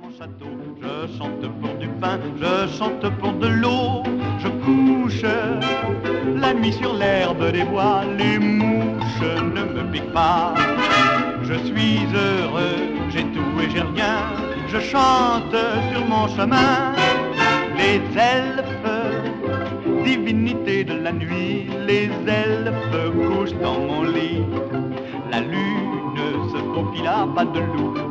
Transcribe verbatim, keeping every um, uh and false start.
mon château. Je chante pour du pain, je chante pour de l'eau. Je couche la nuit sur l'herbe des bois. Les mouches ne me piquent pas. Je suis heureux, j'ai tout et j'ai rien. Je chante sur mon chemin. Les elfes, divinités de la nuit, les elfes couchent dans mon lit. La lune se faufile à pas de loup.